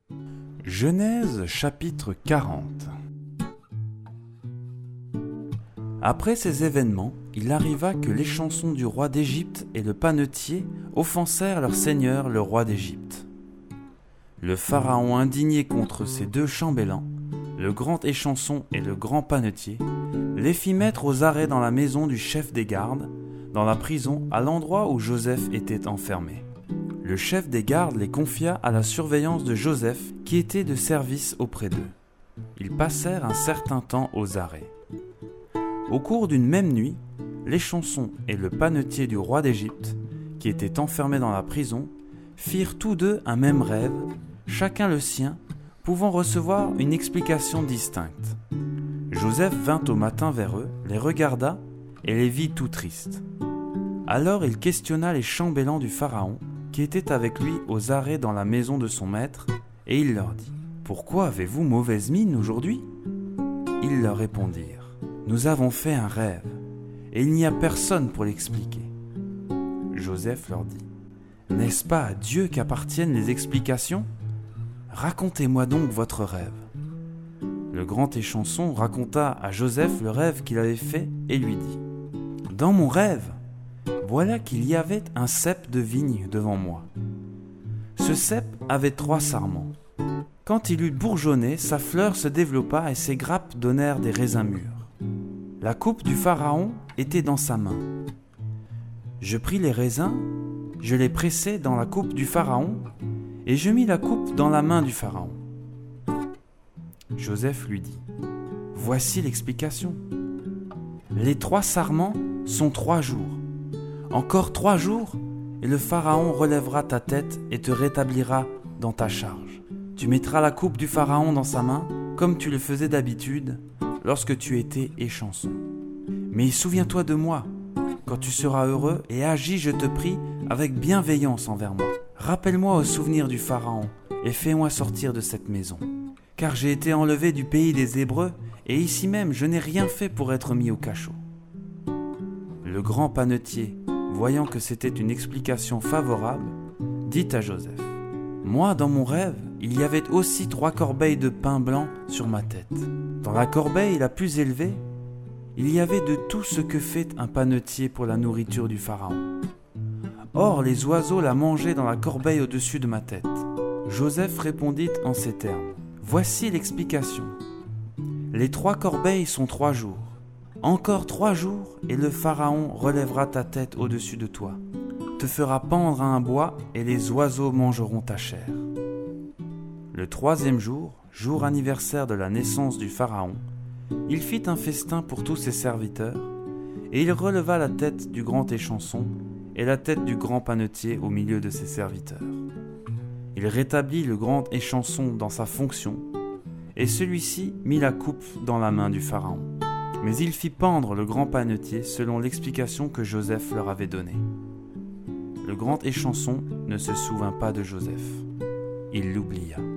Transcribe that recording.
Genèse chapitre 40. Après ces événements, il arriva que l'échanson du roi d'Égypte et le panetier offensèrent leur seigneur le roi d'Égypte. Le pharaon, indigné contre ces deux chambellans, le grand échanson et le grand panetier, les fit mettre aux arrêts dans la maison du chef des gardes, dans la prison à l'endroit où Joseph était enfermé. Le chef des gardes les confia à la surveillance de Joseph qui était de service auprès d'eux. Ils passèrent un certain temps aux arrêts. Au cours d'une même nuit, l'échanson et le panetier du roi d'Égypte, qui étaient enfermés dans la prison, firent tous deux un même rêve, chacun le sien, pouvant recevoir une explication distincte. Joseph vint au matin vers eux, les regarda et les vit tout tristes. Alors il questionna les chambellans du pharaon, qui étaient avec lui aux arrêts dans la maison de son maître, et il leur dit : « Pourquoi avez-vous mauvaise mine aujourd'hui ?» Ils leur répondirent : « Nous avons fait un rêve, et il n'y a personne pour l'expliquer. » Joseph leur dit : « N'est-ce pas à Dieu qu'appartiennent les explications ? Racontez-moi donc votre rêve. » Le grand échanson raconta à Joseph le rêve qu'il avait fait et lui dit : « Dans mon rêve, voilà qu'il y avait un cep de vigne devant moi. Ce cep avait 3 sarments. Quand il eut bourgeonné, sa fleur se développa et ses grappes donnèrent des raisins mûrs. La coupe du pharaon était dans sa main. Je pris les raisins, je les pressai dans la coupe du pharaon, et je mis la coupe dans la main du pharaon. » Joseph lui dit : « Voici l'explication. Les 3 sarments sont 3 jours. Encore 3 jours, et le pharaon relèvera ta tête et te rétablira dans ta charge. Tu mettras la coupe du pharaon dans sa main, comme tu le faisais d'habitude lorsque tu étais échanson. Mais souviens-toi de moi, quand tu seras heureux, et agis, je te prie, avec bienveillance envers moi. Rappelle-moi au souvenir du pharaon, et fais-moi sortir de cette maison. Car j'ai été enlevé du pays des Hébreux, et ici même je n'ai rien fait pour être mis au cachot. » Le grand panetier, voyant que c'était une explication favorable, dit à Joseph : « Moi, dans mon rêve, il y avait aussi 3 corbeilles de pain blanc sur ma tête. Dans la corbeille la plus élevée, il y avait de tout ce que fait un panetier pour la nourriture du pharaon. Or, les oiseaux la mangeaient dans la corbeille au-dessus de ma tête. » Joseph répondit en ces termes : « Voici l'explication. Les 3 corbeilles sont 3 jours. Encore 3 jours, et le pharaon relèvera ta tête au-dessus de toi, te fera pendre à un bois, et les oiseaux mangeront ta chair. » Le 3e jour, jour anniversaire de la naissance du pharaon, il fit un festin pour tous ses serviteurs, et il releva la tête du grand échanson et la tête du grand panetier au milieu de ses serviteurs. Il rétablit le grand échanson dans sa fonction, et celui-ci mit la coupe dans la main du pharaon. Mais il fit pendre le grand panetier selon l'explication que Joseph leur avait donnée. Le grand échanson ne se souvint pas de Joseph. Il l'oublia.